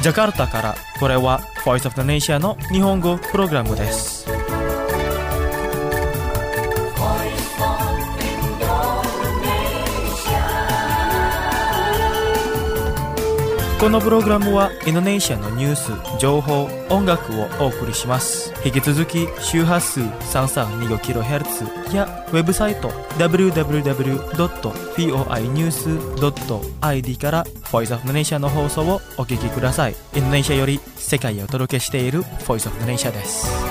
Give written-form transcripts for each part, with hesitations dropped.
ジャカルタからこれは Voice of the Nation の日本語プログラムです。このプログラムはインドネシアのニュース、情報、音楽をお送りします。引き続き周波数 332kHz やウェブサイト www.voinews.id から Voice of the Nation の放送をお聞きください。インドネシアより世界へお届けしている Voice of the Nation です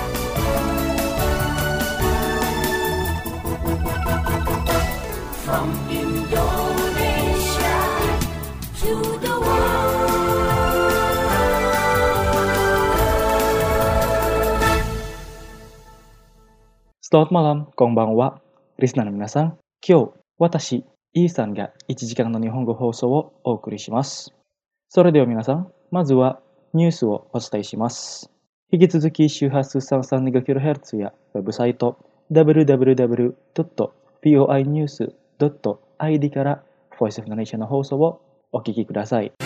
。From Indonesia to the Selamat malam, konbanwa, リスナーの皆さん。今日、私、イーさんが1時間の日本語放送をお送りします。それでは皆さん、まずはニュースをお伝えします。引き続き周波数 332kHz やウェブサイト www.voinews.id から Voice of the Nation の放送をお聞きください。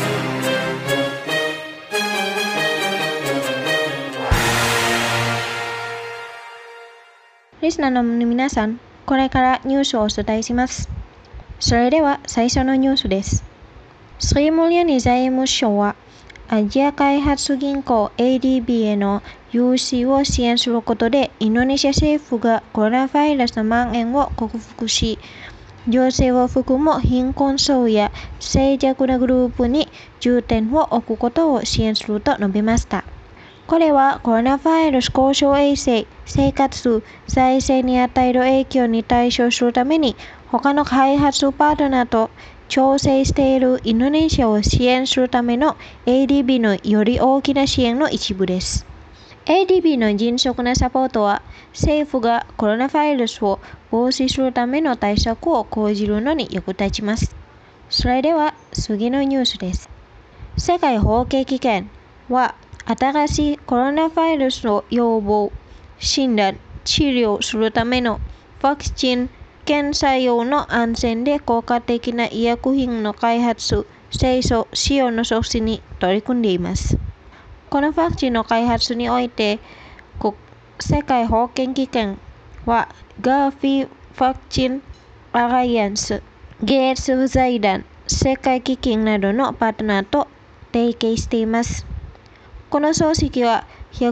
リスナーの皆さん、これからニュースをお伝えします。それでは最初のニュースです。スリムリアニ財務省はアジア開発銀行 ADB への融資を支援することでインドネシア政府がコロナウイルスの蔓延を克服し、女性を含む貧困層や脆弱なグループに重点を置くことを支援すると述べました。これはコロナウイルス公衆衛生、生活、財政に与える影響に対処するために他の開発パートナーと調整しているインドネシアを支援するための ADB のより大きな支援の一部です。ADB の迅速なサポートは政府がコロナウイルスを防止するための対策を講じるのに役立ちます。それでは次のニュースです。世界保健機関は新しいコロナウイルスの予防、診断、治療するためのワクチン、検査用の安全で効果的な医薬品の開発、製造、使用の促進に取り組んでいます。このワクチンの開発において、世界保健機関はガーフィーワクチンアライアンス、ゲイツ財団、世界基金などのパートナーと提携しています。この組織は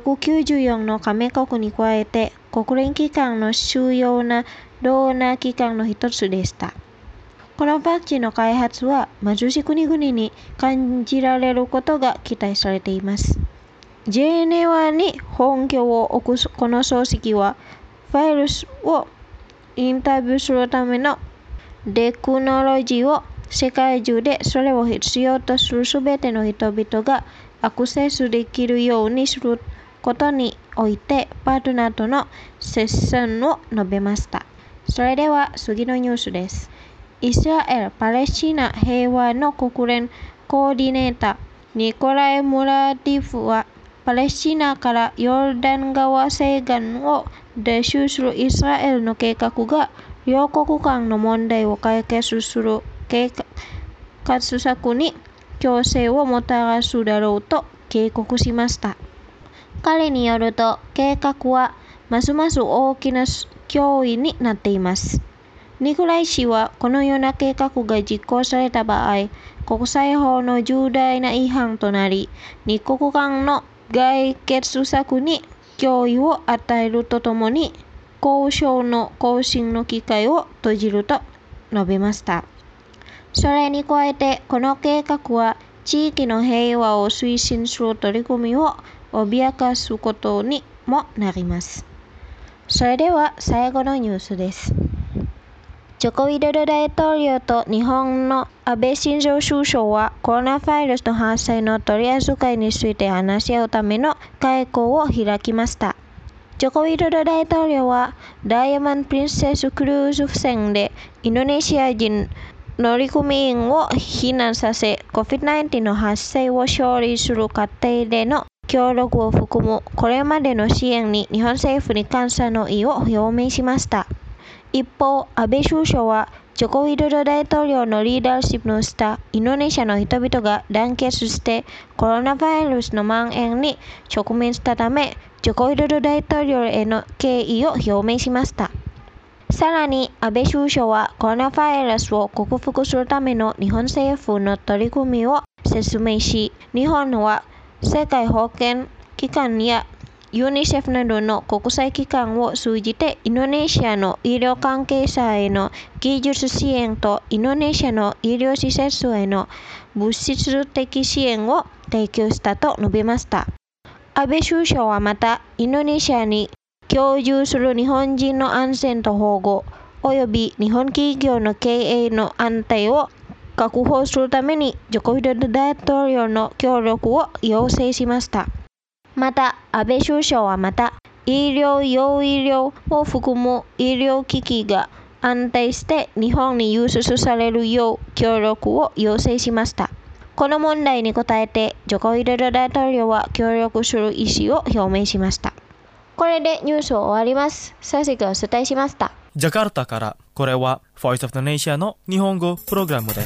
194の加盟国に加えて国連機関の主要なドーナー機関の一つでした。このワクチンの開発は貧しい国々に感じられることが期待されています。ジェネワに本拠を置くこの組織はウイルスをインタビューするためのテクノロジーを世界中でそれを必要とするすべての人々がアクセスできるようにすることにおいてパートナーとの接戦を述べました。それでは次のニュースです。イスラエル・パレスチナ平和の国連コーディネーターニコライ・ムラディフはパレスチナからヨルダン川西岸を奪取するイスラエルの計画が両国間の問題を解決する計画策に強制をもたらすだろうと警告しました。彼によると計画はますます大きな脅威になっています。ニコライ氏はこのような計画が実行された場合、国際法の重大な違反となり、二国間の解決策に脅威を与えるとともに、交渉の更新の機会を閉じると述べました。それに加えて、この計画は地域の平和を推進する取り組みを脅かすことにもなります。それでは最後のニュースです。ジョコ・ウィドド大統領と日本の安倍晋三首相はコロナウイルスの発生の取り扱いについて話し合うための会合を開きました。ジョコ・ウィドド大統領はダイヤモンド・プリンセス・クルーズ船でインドネシア人乗組員を避難させ COVID-19 の発生を処理する過程での協力を含むこれまでの支援に日本政府に感謝の意を表明しました。 一方、安倍首相はジョコ・ウィドド大統領のリーダーシップの下、インドネシアの人々が団結してコロナウイルスの蔓延に直面したため、ジョコ・ウィドド大統領への敬意を表明しました。さらに、安倍首相はコロナウイルスを克服するための日本政府の取り組みを説明し、日本は世界保健機関やユニセフなどの国際機関を通じてインドネシアの医療関係者への技術支援とインドネシアの医療施設への物質的支援を提供したと述べました。安倍首相はまた、インドネシアに居住する日本人の安全と保護、および日本企業の経営の安定を確保するためにジョコ・ウィドド大統領の協力を要請しました。また、安倍首相はまた、医療用医療を含む医療機器が安定して日本に輸出されるよう協力を要請しました。この問題に応えて、ジョコ・ウィドド大統領は協力する意思を表明しました。これでニュースを終わります。佐々木がお伝えしました。 ジャカルタから、これは Voice of the Nation の日本語プログラムです。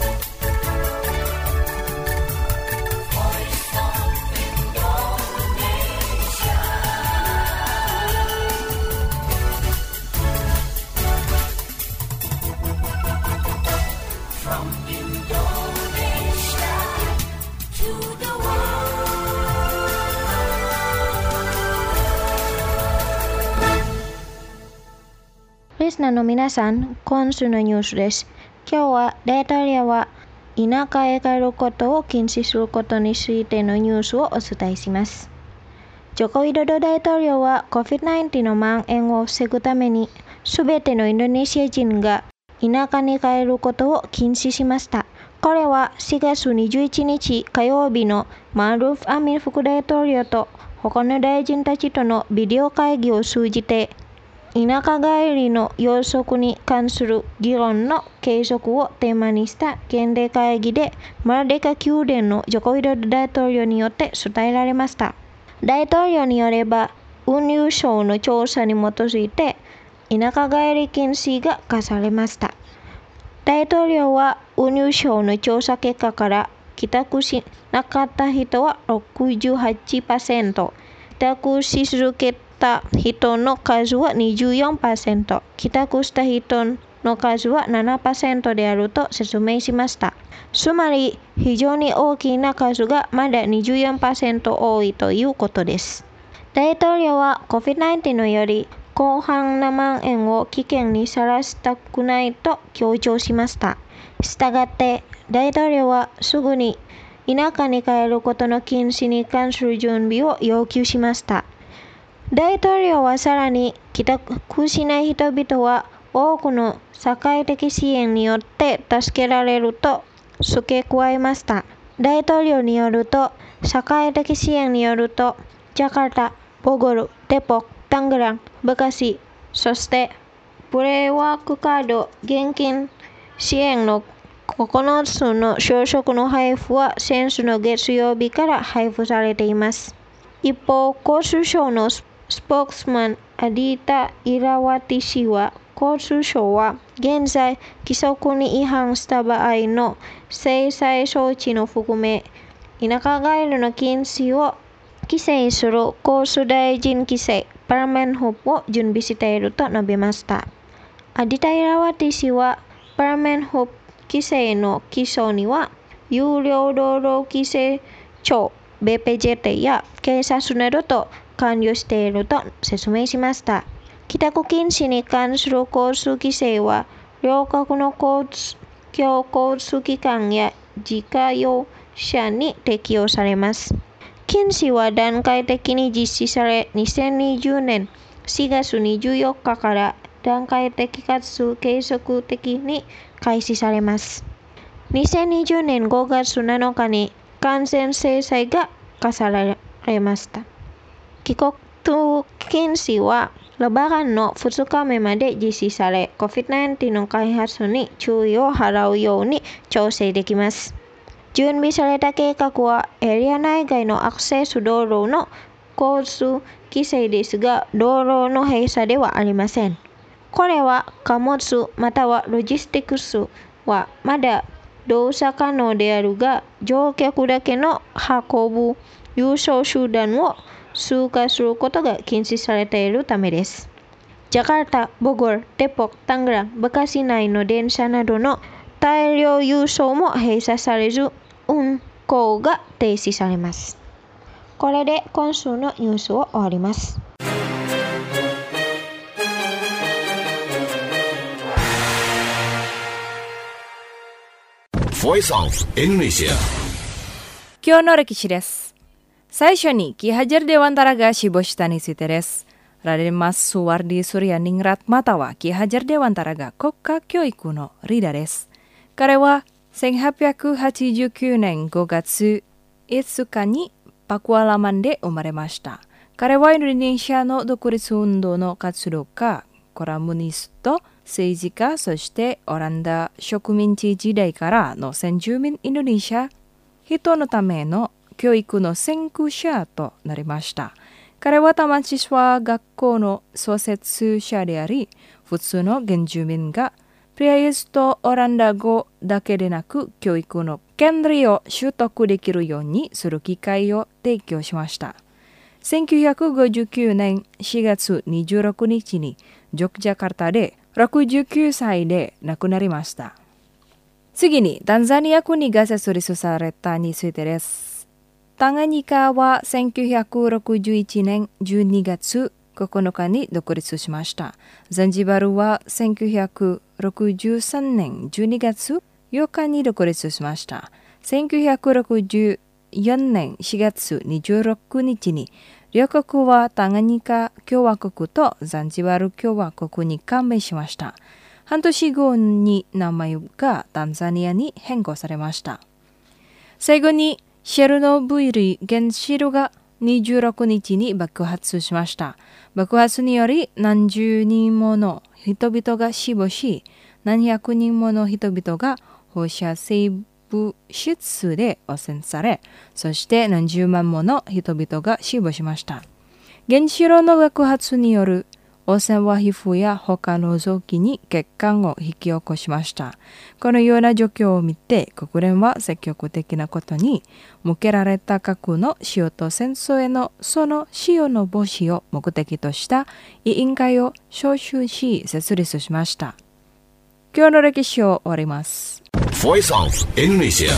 リスナーの皆さん、今週のニュースです。今日は大統領は田舎へ帰ることを禁止することについてのニュースをお伝えします。ジョコ・ウィドド大統領は COVID-19 の蔓延を防ぐために、すべてのインドネシア人が田舎に帰ることを禁止しました。これは4月21日火曜日のマルーフ・アミン副大統領と他の大臣たちとのビデオ会議を通じて、田舎帰りの要則に関する議論の継続をテーマにした現代会議で、マルデカ宮殿のジョコ・ウィドド大統領によって伝えられました。大統領によれば、運輸省の調査に基づいて、田舎帰り禁止が課されました。大統領は運輸省の調査結果から帰宅しなかった人は 68%、帰宅し続けた人の数は 24%、帰宅した人の数は 7% であると説明しました。つまり、非常に大きな数がまだ 24% 多いということです。大統領は COVID-19 のより広範な蔓延を危険にさらしたくないと強調しました。したがって、大統領はすぐに田舎に帰ることの禁止に関する準備を要求しました。大統領はさらに、帰宅しない人々は多くの社会的支援によって助けられると付け加えました。大統領によると、社会的支援によると、ジャカルタ、ボゴル、デポック、タングラン、ベカシ、そしてプレーワークカード、現金支援の9つの朝食の配布は先週の月曜日から配布されています。一方、交通省のスポークスマン、アディータ・イラワティ氏は、交通省は現在、規則に違反した場合の制裁措置の含め、田舎帰りの禁止を規制する交通大臣規制パラメンホプを準備していると述べました。アディタ・イラワティ氏は、パラメンホプ規制の基礎には、有料道路規制庁、BPJT や警察などと関与していると説明しました。帰宅禁止に関する交通規制は、両国の公共交通機関や自家用車に適用されます。禁止は段階的に実施され、2020年4月24日から段階的かつ継続的に開始されます。2020年5月7日に完全制裁が課されました。帰国禁止はレバノンの2日目まで実施され、COVID-19 の開発に注意を払うように調整できます。準備された計画は、エリア内外のアクセス道路の交通規制ですが、道路の閉鎖ではありません。 これは貨物またはロジスティクスはまだ動作可能であるが、乗客だけの運ぶ輸送手段を通過することが禁止されているためです。ジャカルタ、ボゴル、デポク、タングラン、バカ市内の電車などの大量輸送も閉鎖されず、運行が停止されます。これで今週のニュースを終わります。 Voice of Indonesia。 今日の歴史です。最初にKi Hajar Dewantaraが死亡したについてです。Raden Mas Suwardi Suryaningrat MataはKi Hajar Dewantaraが国家教育のリーダーです。彼は1889年5月5日にパクアラマンで生まれました。彼はインドネシアの独立運動の活動家、コラムニスト、政治家、そしてオランダ植民地時代からの先住民インドネシア人のための教育の先駆者となりました。彼はタマンシスワ学校の創設者であり、普通の原住民がプレイスとオランダ語だけでなく教育の権利を習得できるようにする機会を提供しました。1959年4月26日にジョクジャカルタで69歳で亡くなりました。次にタンザニア国が設立されたについてです。タンガニカは1961年12月9日に独立しました。ザンジバルは1963年12月8日に独立しました。1964年4月26日に両国はタンガニカ共和国とザンジバル共和国に加盟しました。半年後に名前がタンザニアに変更されました。最後にシェルノブイリ原子炉が26日に爆発しました。爆発により何十人もの人々が死亡し、何百人もの人々が放射性物質で汚染され、そして何十万もの人々が死亡しました。原子炉の爆発による汚染は皮膚や他の臓器に血管を引き起こしました。このような状況を見て、国連は積極的なことに向けられた核の使用と戦争へのその使用の防止を目的とした委員会を招集し設立しました。今日の歴史を終わります。 Voice of Indonesia。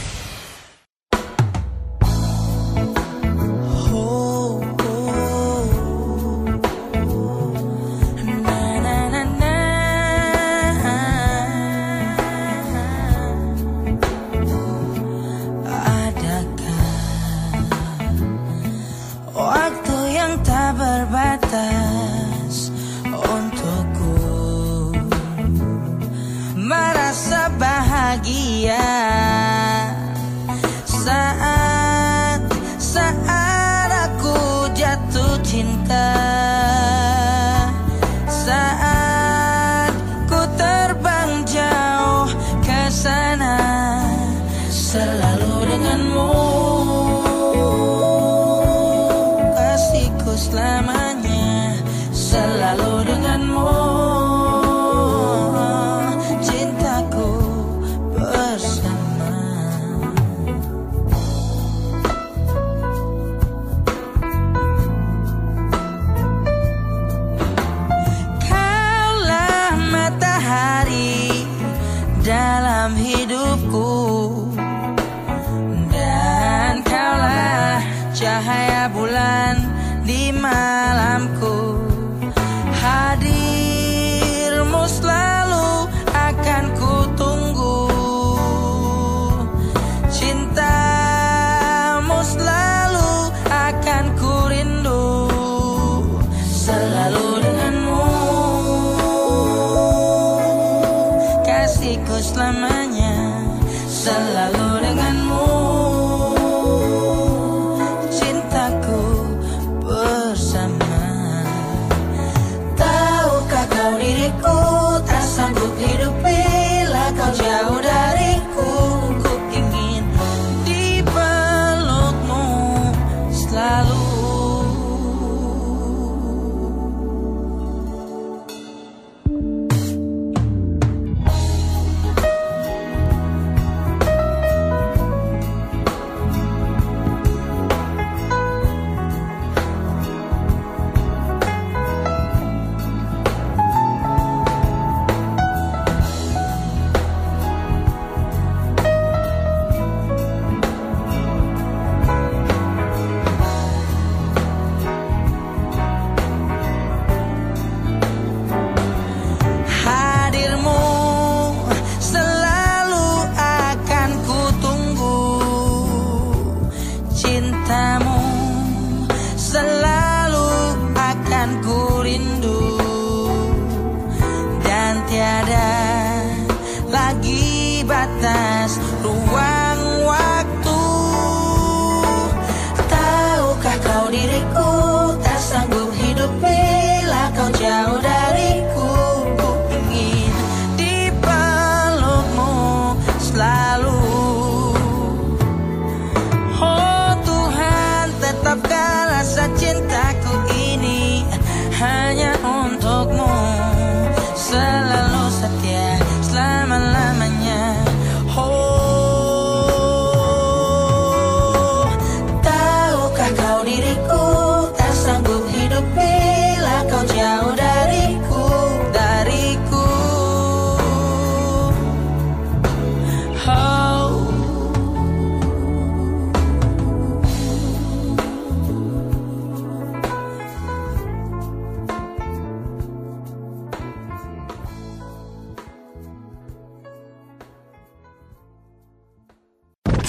Terbatas untukku merasa bahagia saat aku jatuh cinta, saat ku terbang jauh ke sana selalu denganmu. Selamanya selalu denganmu, cintaku bersama. Kaulah matahari dalam hidupku, dan kaulah cahaya bulan di malamku. Hadirmu selalu akan ku tunggu, cintamu selalu akan ku rindu, selalu denganmu, kasihku selamanya selalu denganmu, cintaku bersama. Tahukah kau diriku tak sanggup hidup bila kau jauh dariku. Ku ingin dipelukmu selalu.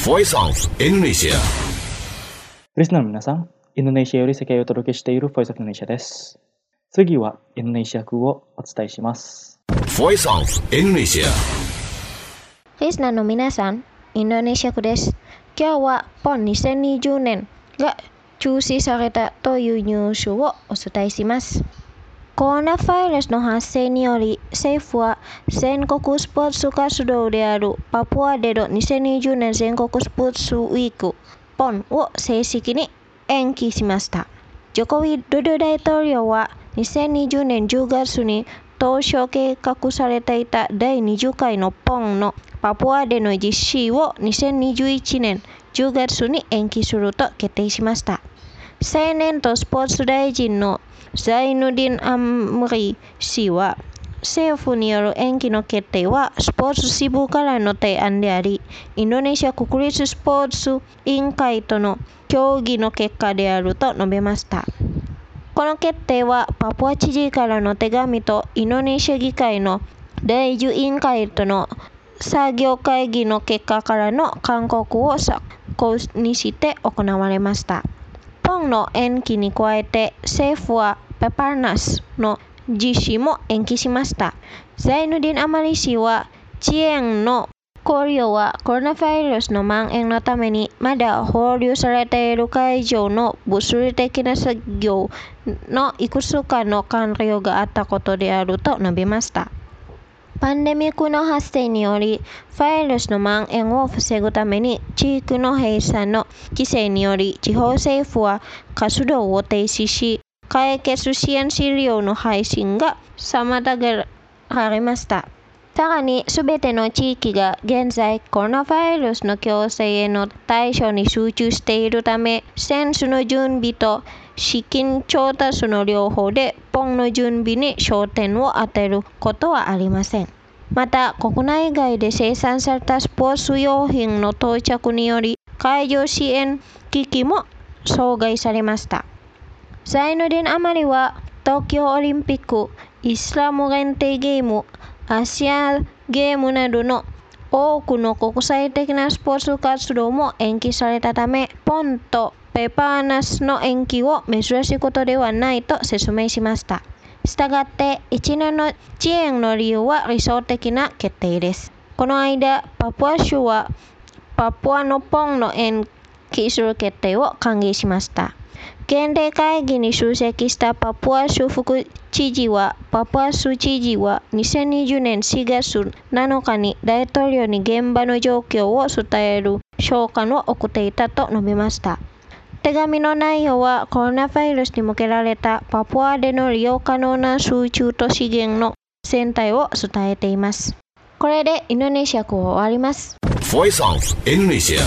Voice of Indonesia. リスナーの皆さん、インドネシアより世界をお届けしている Voice of Indonesia です。次はインドネシア風をお伝えします。 Voice of Indonesia. リスナーの皆さん、インドネシアです。今日は本2020年が中止されたというニュースをお伝えします。コロナウイルスの発生により、政府は全国スポーツ活動であるパプアでの2020年全国スポーツウィーク本を正式に延期しました。ジョコビドド大統領は2020年10月に当初計画されていた第20回の本のパプアでの実施を2021年10月に延期すると決定しました。青年とスポーツ大臣のザイヌディン・アムリ氏は、政府による延期の決定はスポーツ支部からの提案であり、インドネシア国立スポーツ委員会との協議の結果であると述べました。この決定はパプア知事からの手紙とインドネシア議会の第10委員会との作業会議の結果からの勧告を参考にして行われました。本の延期に加えて政府はペパーナスの実施も延期しました。ザイヌディン・アマリ氏は、遅延の考慮はコロナウイルスの蔓延のためにまだ保留されている会場の物理的な作業のいくつかの完了があったことであると述べました。パンデミックの発生により、ウイルスの蔓延を防ぐために地域の閉鎖の規制により、地方政府は活動を停止し、解決支援資料の配信が妨げられました。さらに、すべての地域が現在コロナウイルスの強制への対処に集中しているため、選手の準備と資金調達の両方で本の準備に焦点を当てることはありません。また、国内外で生産されたスポーツ用品の到着により、会場支援機器も阻害されました。ザイヌディン・アマリは、東京オリンピック、イスラム限定ゲーム、アジアゲームなどの多くの国際的なスポーツ活動も延期されたため、本とペパーナスの延期を珍しいことではないと説明しました。したがって、1年の遅延の理由は理想的な決定です。この間、パプア州はパプアの本の延期する決定を歓迎しました。県連会議に出席したパプア州副知事は、パプア州知事は2020年4月7日に大統領に現場の状況を伝える書簡を送っていたと述べました。手紙の内容はコロナウイルスに向けられたパプアでの利用可能な水中と資源の全体を伝えています。これでインドネシア語を終わります。 Voice of Indonesia.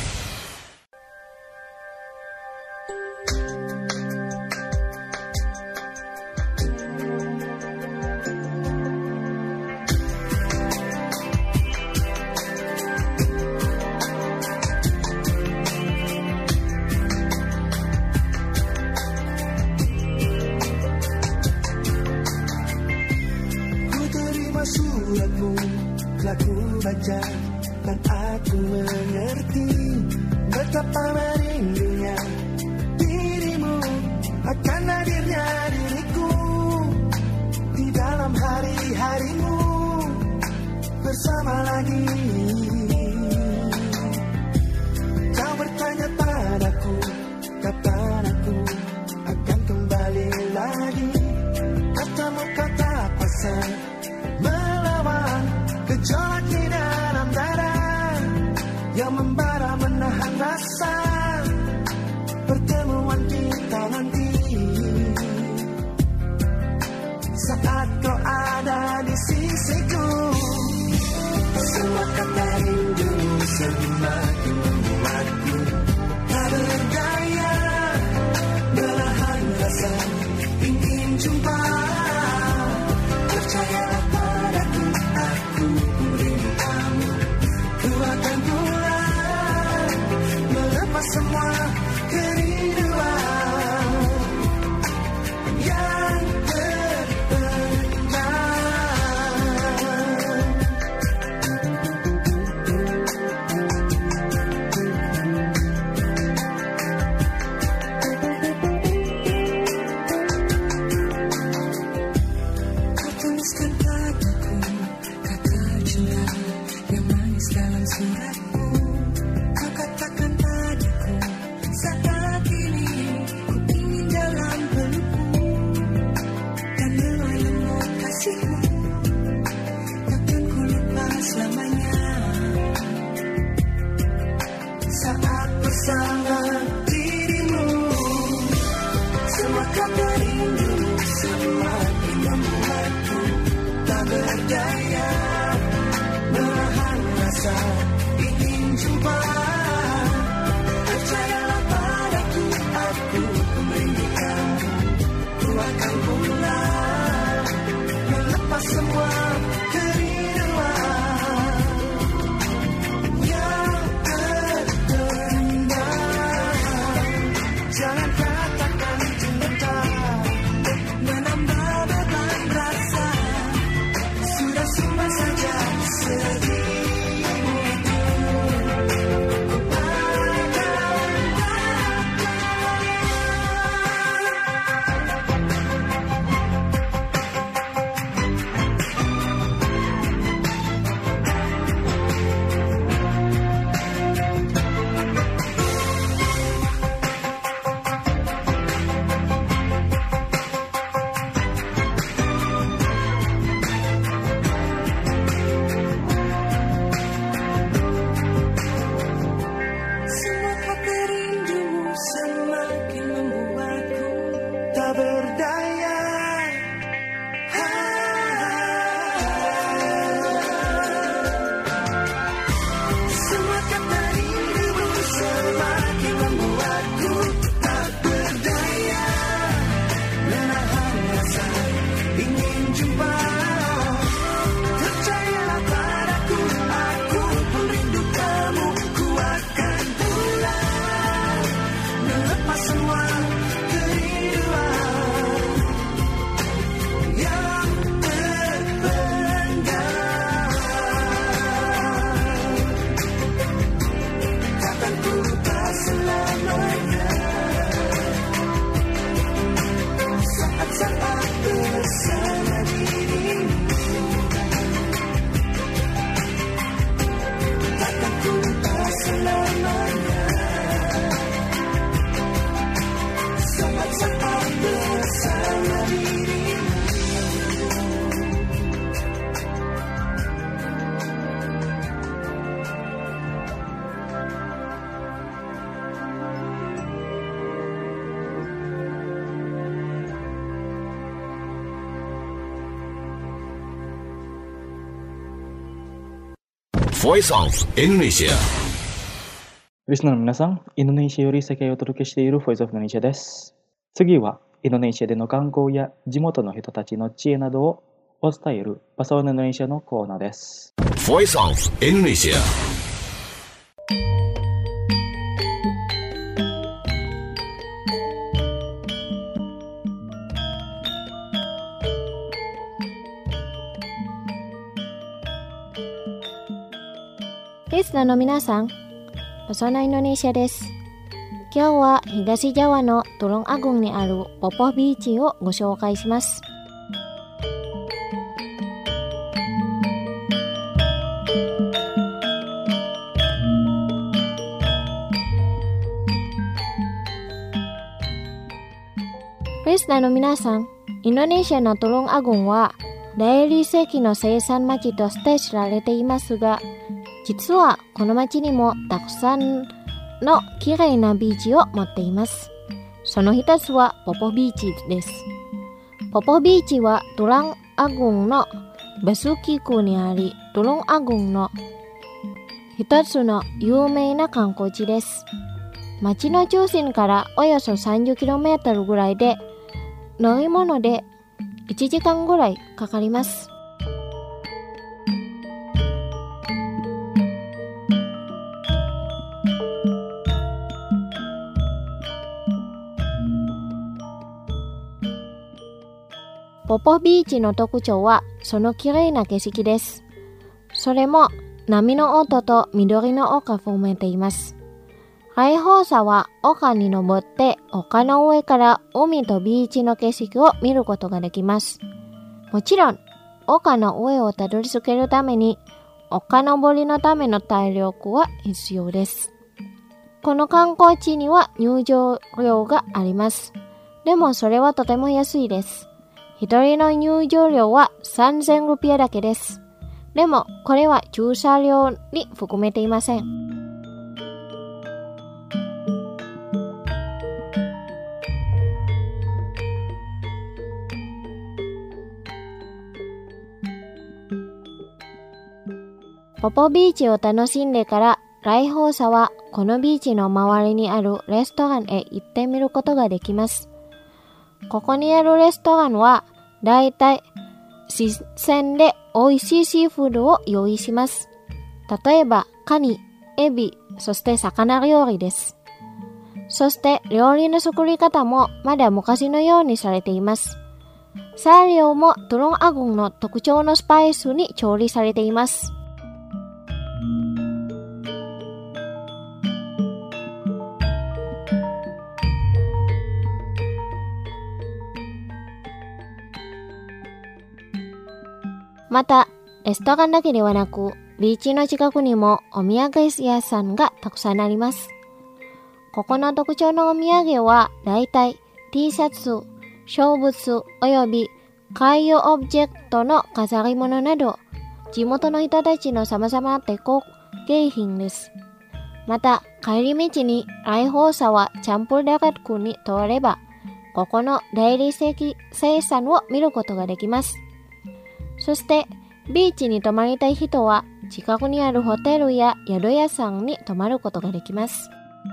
Suratmu telah ku baca dan aku mengerti betapa merindunya dirimu akan hadirnya diriku di dalam hari-harimu bersama lagi. Kau bertanya padaku kapan aku akan kembali lagi. Katamu kata pasang melawan gejolak di dalam darah yang membara menahan rasa pertemuan kita nanti. Saat kau ada di sisiku, semua kata rindumu semakin membuatku tak berdaya. Menahan rasa ingin jumpa. Percayalah padaku, aku rindu kamu. Ku akan pulang melepas semua kerinduan yang terpendam. membuatku tak berdaya, menahan rasa ingin jumpa. Percayalah padaku, aku merindukanmu. Ku akan pulang, melepas semua kerinduan yang terpendam. Jangan katakan cinta menambah beban rasa, sudah simpan saja sedihmu itu. Semua kata rindumu semakin membuatku tak berdaya. Semua kata rindumu semakin membuatku tak berdaya, menahan rasa ingin jumpa. Percayalah padaku, aku pun rindu kamu. Ku akan pulang, melepas semua kerinduan yang terpendam. Takkan ku lupa selamanya saat-saat bersama dirimu. Takkan ku lupa selamanya saat-saat bersama dirimu. Voice of Indonesia. リスナーの皆さん、インドネシアより世界をお届けしている Voice of Indonesia です。次は、インドネシアでの観光や地元の人たちの知恵などをお伝えるパサオインドネシアのコーナーです。 Voice of Indonesia. リスナーの皆さん、パサオインドネシアです。今日は東ジャワのトロンアグンにあるポポビーチをご紹介します。リスナーの皆さん、インドネシアのトロンアグンは大理石の生産町として知られていますが、実はこの町にもたくさんの綺麗なビーチを持っています。その一つはポポビーチです。ポポビーチはトロンアグンのバスキ区にあり、トロンアグンの一つの有名な観光地です。町の中心からおよそ 30km ぐらいで、乗り物で1時間ぐらいかかります。ポポビーチの特徴はその綺麗な景色です。それも波の音と緑の丘を含めています。開放者は丘に登って丘の上から海とビーチの景色を見ることができます。もちろん丘の上をたどり着けるために丘登りのための体力は必要です。この観光地には入場料があります。でもそれはとても安いです。一人の入場料は3000ルピアだけです。でもこれは駐車料に含めていません。 ポポビーチを楽しんでから来訪者はこのビーチの周りにあるレストランへ行ってみることができます。ここにあるレストランはだいたい新鮮で美味しいシーフードを用意します。例えばカニ、エビ、そして魚料理です。そして料理の作り方もまだ昔のようにされています。材料もトロンアゴンの特徴のスパイスに調理されています。また、レストランだけではなく、ビーチの近くにもお土産屋さんがたくさんあります。ここの特徴のお土産はだいたい T シャツ、小物および海洋オブジェクトの飾り物など、地元の人たちの様々な手工芸品です。また、帰り道に来訪者はチャンプルダラックに通れば、ここの大理石生産を見ることができます。そして、ビーチに泊まりたい人は、近くにあるホテルや宿屋さんに泊まることができます。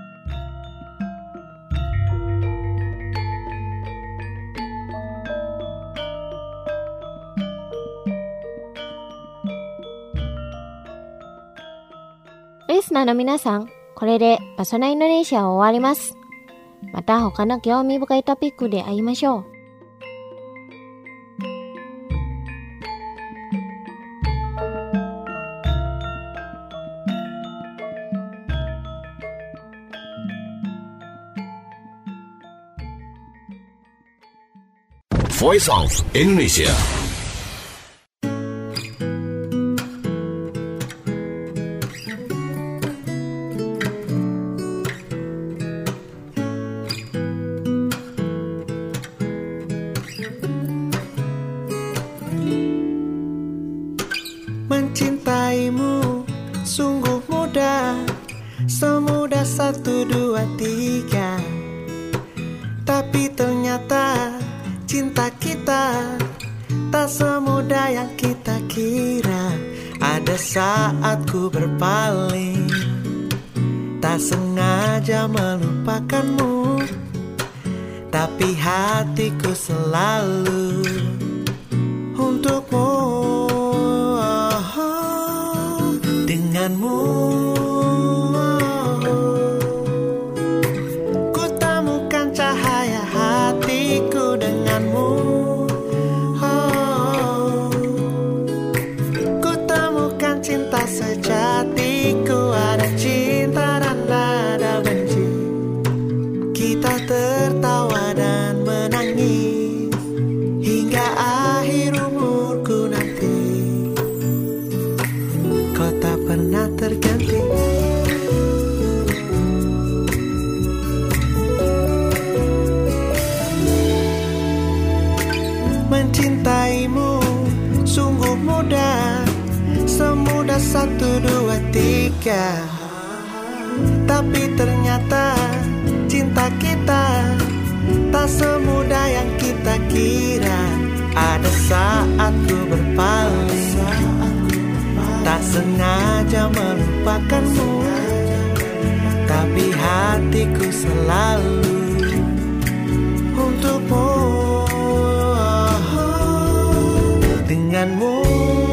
リスナーの皆さん、これでパソナインドネシアは終わります。また他の興味深いトピックで会いましょう。 Voice of Indonesia. Mencintaimu sungguh mudah, semudah 1, 2, 3. Tapi ternyata cinta kita tak semudah yang kita kira. Ada saat ku berpaling, tak sengaja melupakanmu, tapi hatiku selalu untukmu. Denganmu ku temukan cahaya hatiku. Denganmu ku temukan cinta sejatiku. Ada cinta dan ada benci, kita tertawa dan menangis hingga akhir umurku nanti. Kau tak pernah terganti. Mencintaimu sungguh mudah, semudah 1, 2, 3. Tapi ternyata cinta kita tak semudah yang kita kira. Ada saat ku berpaling, tak sengaja melupakanmu, tapi hatiku selalu untukmu. Denganmu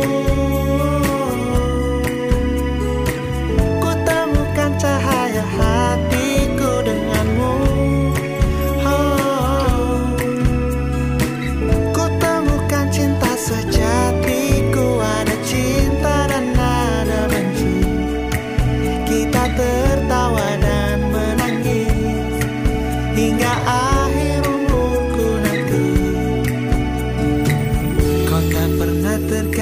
ku temukan cahaya hatiku. Denganmu ku temukan cinta sejatiku. Ada cinta dan ada benci, kita tertawa dan menangis hingga akhir umurku nanti. Kau tak pernah terganti.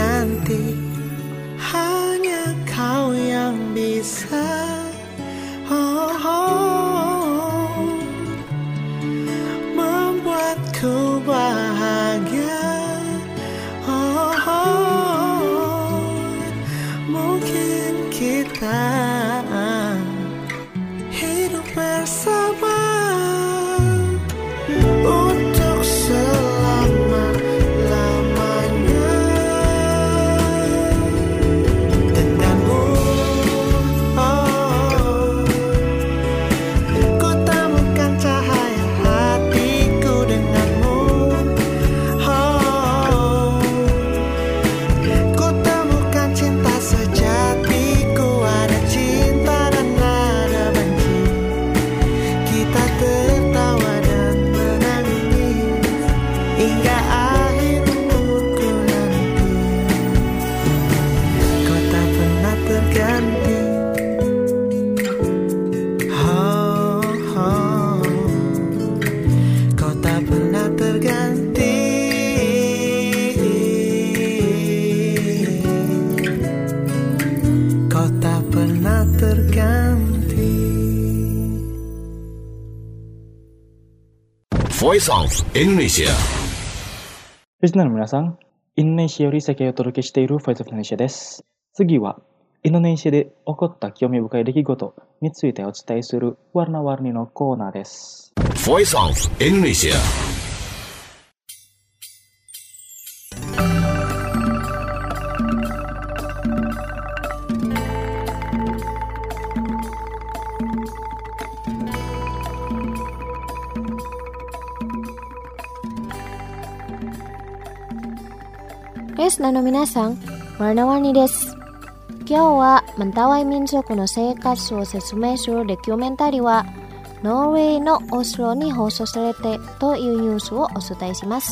Voice of Indonesia. リスナーの皆さん、インドネシアより世界をお届けしている Voice of Indonesia です。次は、インドネシアで起こった興味深い出来事についてお伝えするwarna-warniのコーナーです。 Voice of Indonesia. Listenerの皆さん、warna-warniです。今日はmentawai民族の生活を説明するドキュメンタリーはノルウェーのオスロに放送されてというニュースをお伝えします。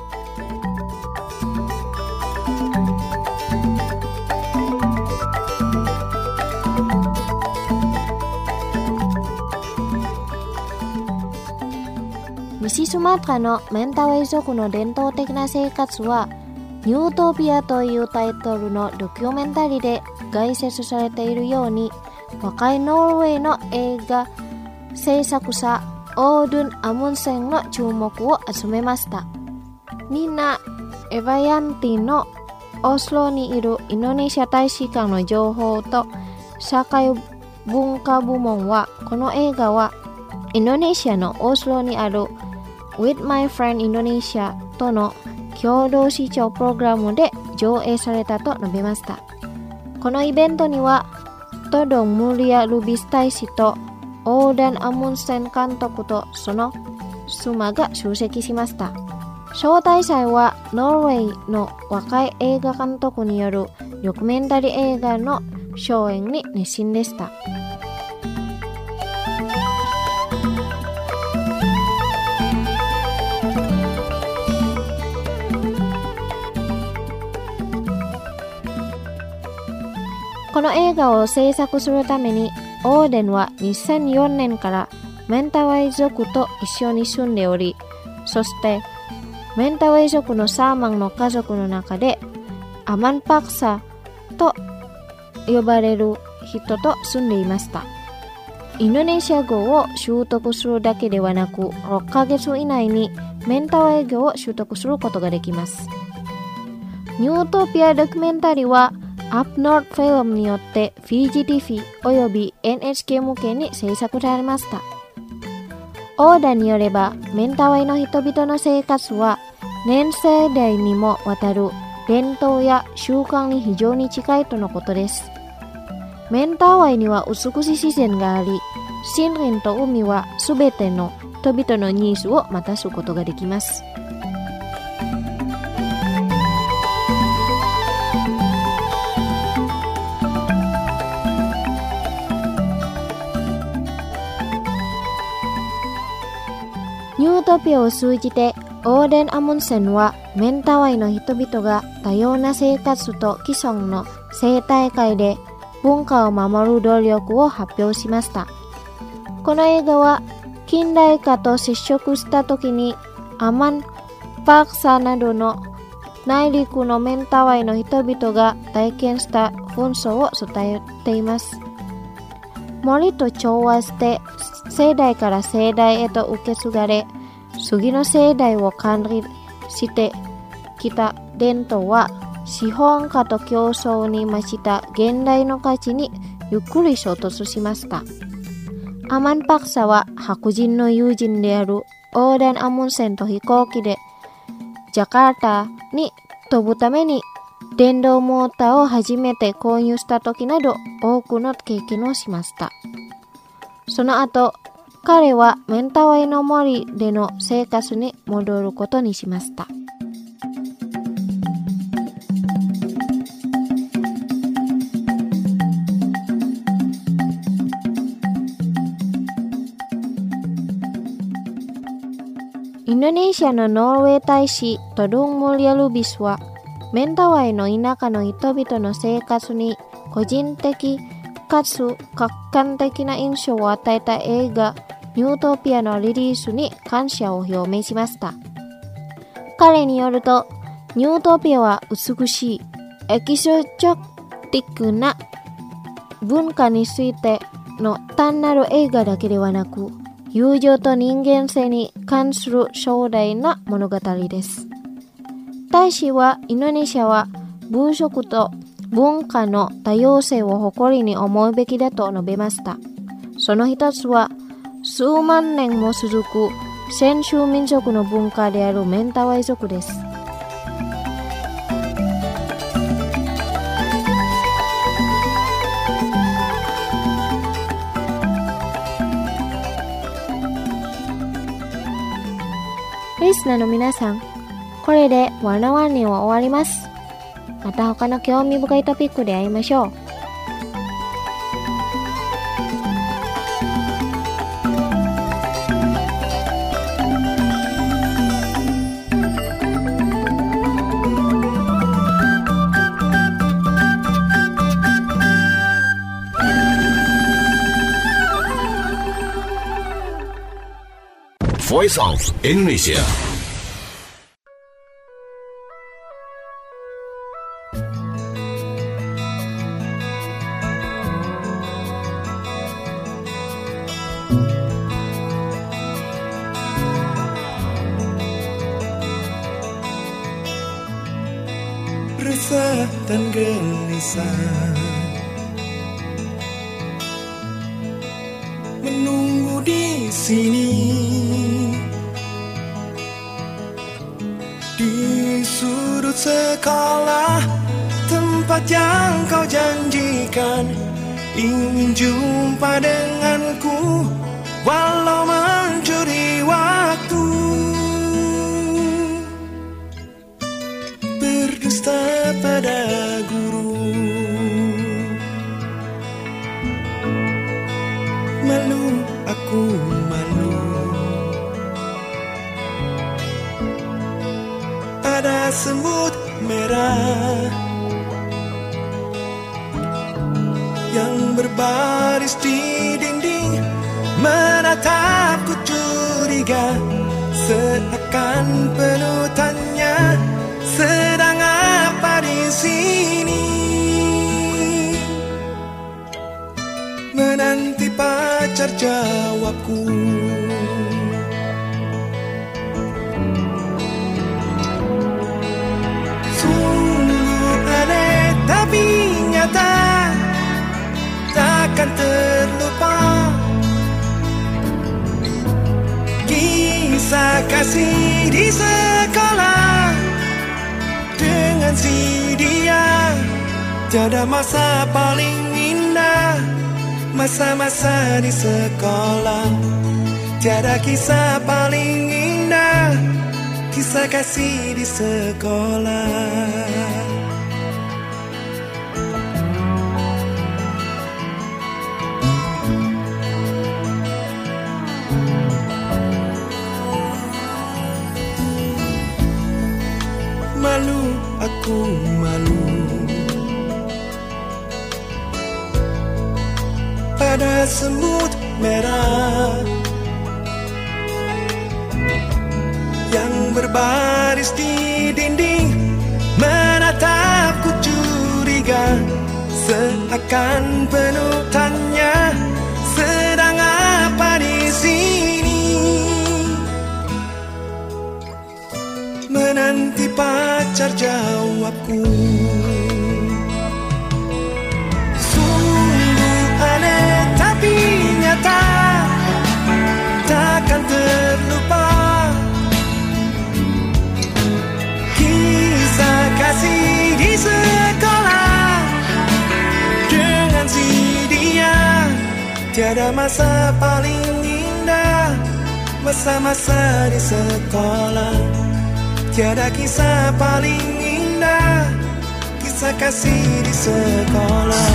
西スマトラのメンタワイ族の伝統的な生活はニュートピアというタイトルのドキュメンタリーで概説されているように、若いノルウェーの映画制作者オードゥン・アムンセンの注目を集めました。ニナ・エヴァヤンティのオスロにいるインドネシア大使館の情報と社会文化部門は、この映画はインドネシアのオスロにある With My Friend Indonesia との共同視聴プログラムで上映されたと述べました。このイベントにはトドン・ムリア・ルビス大使とオーダン・アムンセン監督とその妻が出席しました。招待者はノルウェーの若い映画監督によるドキュメンタリー映画の上演に熱心でした。この映画を制作するためにオーデンは2004年からメンタワイ族と一緒に住んでおり、そしてメンタワイ族のサーマンの家族の中でアマンパクサと呼ばれる人と住んでいました。インドネシア語を習得するだけではなく、6ヶ月以内にメンタワイ語を習得することができます。ニュートピアドキュメンタリーはアップノートフィルムによってフィジティフィおよび NHK 向けに制作されました。オーダーによれば、メンタワイの人々の生活は年世代にもわたる伝統や習慣に非常に近いとのことです。メンタワイには美しい自然があり、森林と海はすべての人々のニーズを満たすことができます。ニュートピアを通じてオーデン・アムンセンはメンタワイの人々が多様な生活と既存の生態界で文化を守る努力を発表しました。この映画は近代化と接触した時にアマン・パクサなどの内陸のメンタワイの人々が体験した紛争を伝えています。森と調和して世代から世代へと受け継がれ、次の世代を管理してきた伝統は資本家と競争に増した現代の価値にゆっくり衝突しました。アマンパクサは白人の友人であるオーダン・アムンセンと飛行機でジャカルタに飛ぶために電動モーターを初めて購入した時など多くの経験をしました。その後、彼はメンタワイの森での生活に戻ることにしました。インドネシアのノルウェー大使トドン・ムリア・ルビスはメンタワイの田舎の人々の生活に個人的かつ客観的な印象を与えた映画ニュートピアのリリースに感謝を表明しました。彼によると、ニュートピアは美しい、エキゾチョティックな文化についての単なる映画だけではなく、 友情と人間性に関する壮大な物語です。大使はインドネシアは文色と文化の多様性を誇りに思うべきだと述べました。その一つは数万年も続く先住民族の文化であるメンタワイ族です。リスナーの皆さん、これでワナワンには終わります。また他の興味深いトピックで会いましょう。 Voice of Indonesia. Resah dan gelisah menunggu di sini, di sudut sekolah, tempat yang kau janjikan. Ingin jumpa denganku walau mencuri waktu. Berdusta pada guru, malu aku malu. Ada semut merah yang berbaris di dinding, menatapku curiga, seakan penuh tanya, sedang apa di sini? Menanti pacar jawabku. Sungguh aneh tapi nyata, takkan terlupa kisah kasih di sekolah dengan si dia. Tiada masa paling indah, masa-masa di sekolah. Tiada kisah paling indah, kisah kasih di sekolah. Malu aku malu pada semut merah yang berbaris di dinding, menatapku curiga, seakan penuh tanya, sedang apa di sini? Menanti pacar jawabku. Sungguh aneh tapi nyata, takkan terlupa kisah kasih di sekolah dengan si dia. Tiada masa paling indah, masa-masa di sekolah. Tiada kisah paling indah, kisah kasih di sekolah.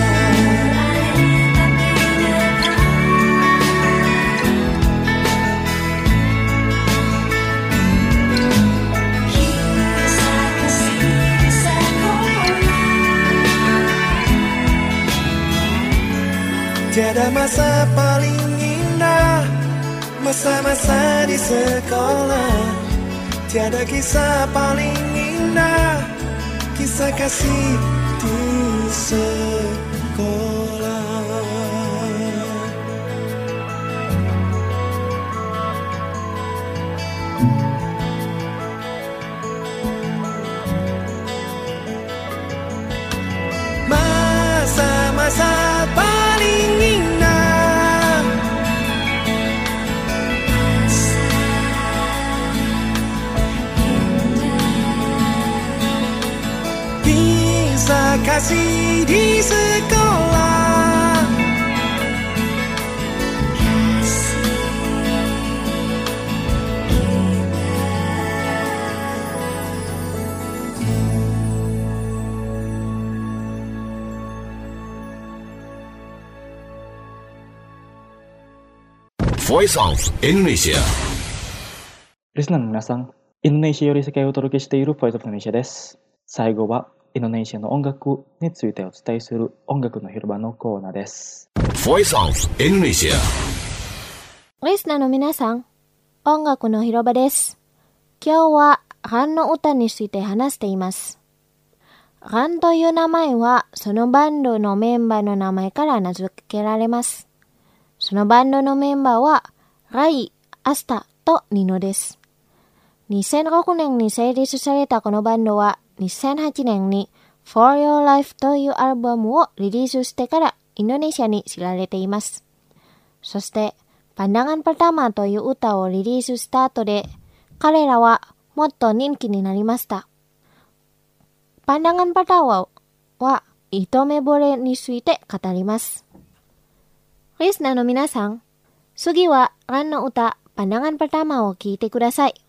Tiada masa paling indah, masa-masa di sekolah. Tiada kisah paling indah, kisah kasih di sekolah. masa paling indah. Kisah kasih di sekolah, Voice of Indonesia. リスナーの皆さん、インドネシアより世界をお届けしている Voice of Indonesia です。最後はインドネシアの音楽についてお伝えする音楽の広場のコーナーです。 Voice of Indonesia。 リスナーの皆さん、音楽の広場です。今日はランの歌について話しています。ランという名前はそのバンドのメンバーの名前から名付けられます。そのバンドのメンバーはライ、アスタとニノです。2006年に成立されたこのバンドは2008年に For Your Life というアルバムをリリースしてからインドネシアに知られています。そしてPandangan Pertamaという歌をリリースした後で彼らはもっと人気になりました。Pandangan Pertamaは一目惚れについて語ります。リスナーの皆さん、次はランの歌Pandangan Pertamaを聴いてください。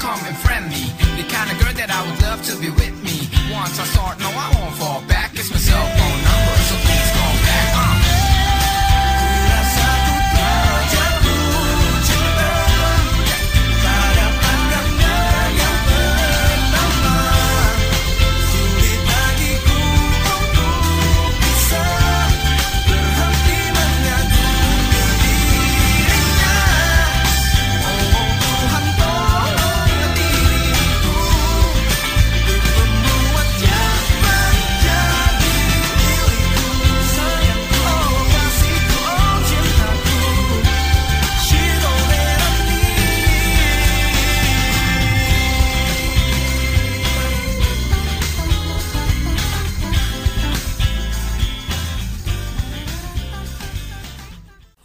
to be with me. Once I start, no, I won't fall back. It's my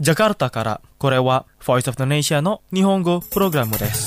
ジャカルタから、これは Voice of the Nation の日本語プログラムです。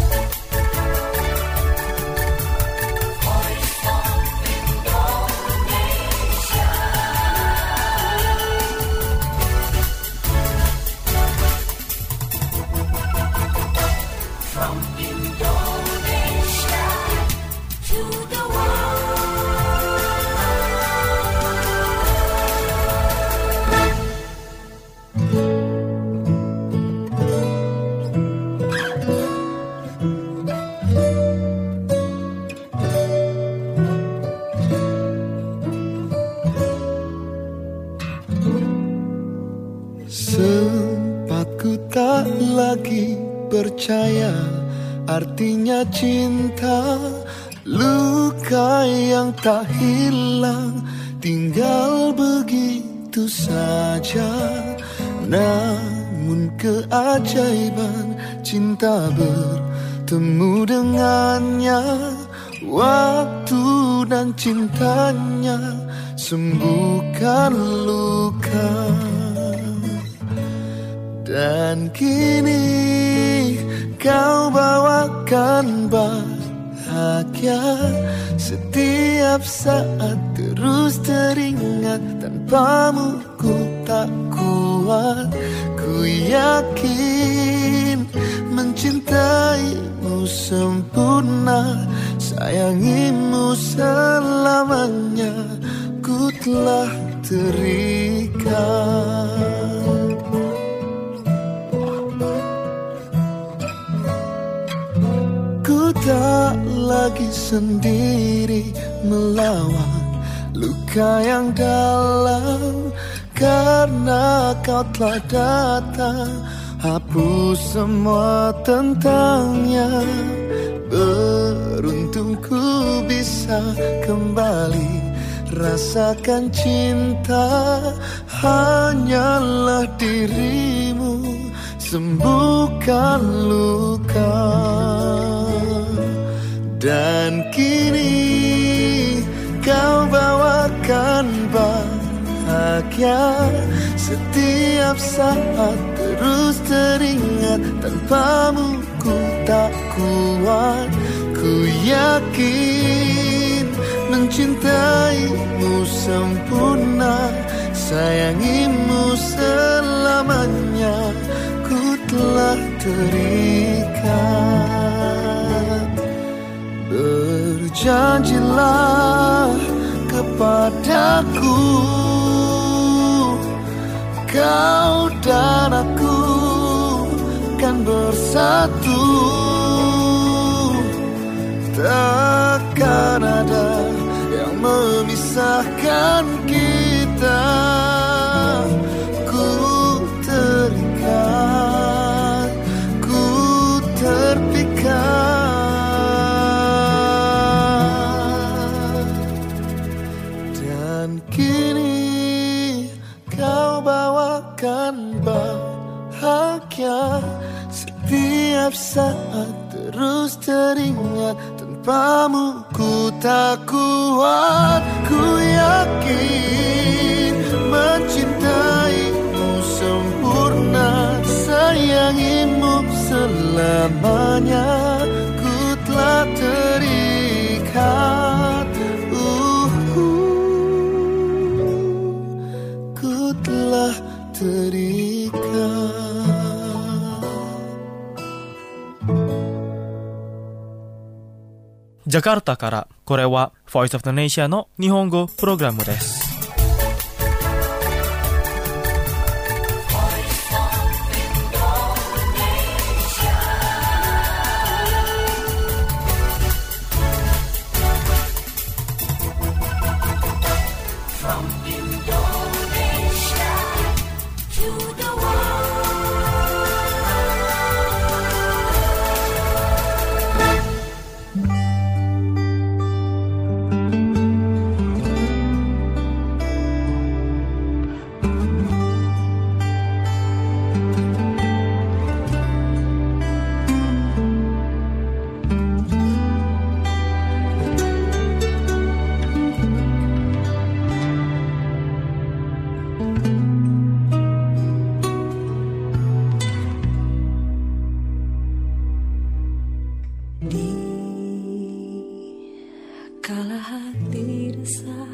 Sempat ku tak lagi percaya artinya cinta, luka yang tak hilang tinggal begitu saja. Namun keajaiban cinta bertemu dengannya, waktu dan cintanya sembuhkan luka. Dan kini kau bawakan bahagia, setiap saat terus teringat. Tanpamu ku tak kuat, ku yakin mencintaimu sempurna, sayangimu selamanya, ku telah terikat. Tak lagi sendiri melawan luka yang dalam, karena kau telah datang hapus semua tentangnya. Beruntung ku bisa kembali rasakan cinta, hanyalah dirimu sembuhkan luka. Dan kini kau bawakan bahagia, setiap saat terus teringat. Tanpamu ku tak kuat, ku yakin mencintaimu sempurna, sayangimu selamanya, ku telah terikat. Berjanjilah kepadaku, kau dan aku kan bersatu, takkan ada yang memisahkan kita. Ku terikat, ku terpikat. Kini kau bawakan bahagia, setiap saat terus teringat. Tanpamu ku tak kuat, ku yakin mencintaimu sempurna, sayangimu selamanya, ku telah terikat. Telah terikat. ジャカルタから、これは Voice of the Nation の日本語プログラムです。 Kala hati resah,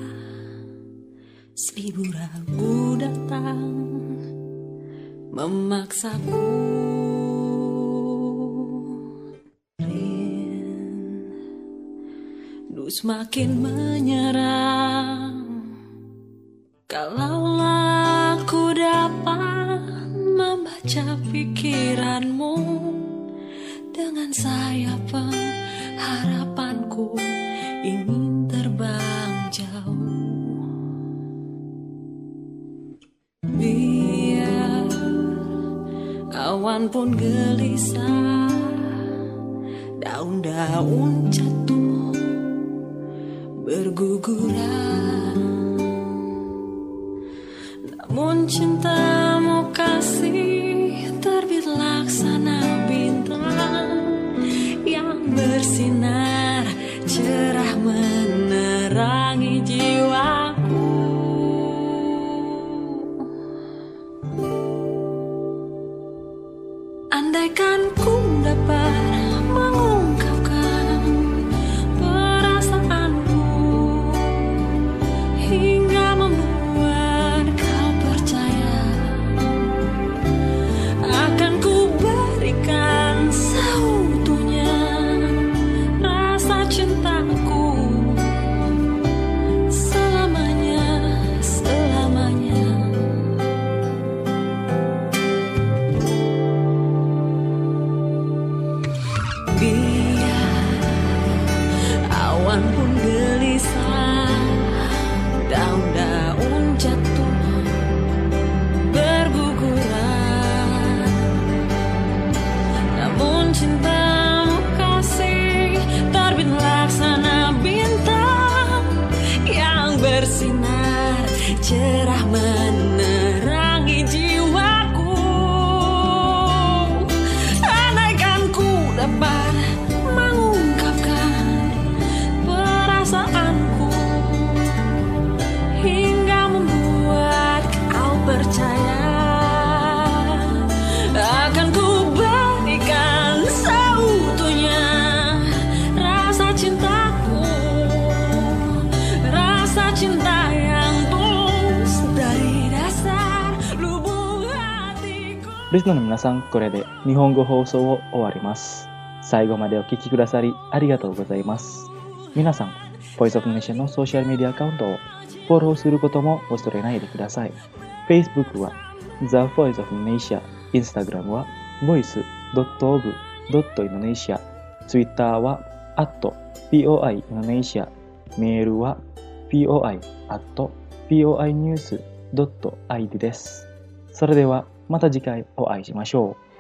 1000 ragu datang memaksaku. Rindu semakin menyerang. Kalaulah aku dapat membaca pikiranmu dengan sayap harapanku ingin terbang jauh. Biar awan pun gelisah, daun-daun jatuh berguguran, namun cintamu kasih terbit laksana bintang yang bersinar cerah menerangi jiwaku. Andaikan ku dapat mengungkapkan perasaanku hingga membuat kau percaya, akan ku berikan seutuhnya rasa cintaku selamanya, selamanya. Biar awan pun gelisah, daun-daun jatuh berguguran, namun cintamu kasih terbit laksana bintang yang bersinar cerah menerangi jiwaku. Andaikan ku dapat mengungkapkan perasaanku hingga membuat kau percaya, akan ku berikan seutuhnya rasa cintaku, rasa cinta yang tulus dari dasar lubuk hatiku. リスナーの皆さん、これで日本語放送を終わります。最後までお聞きくださりありがとうございます。皆さん、ボイスオブネーションのソーシャルメディアアカウントをフォローすることも忘れないでください。Facebook は The Voice of Indonesia、Instagram は voice.of.indonesia、Twitter は @POI-Indonesia、メールは poi@poinews.id です。それではまた次回お会いしましょう。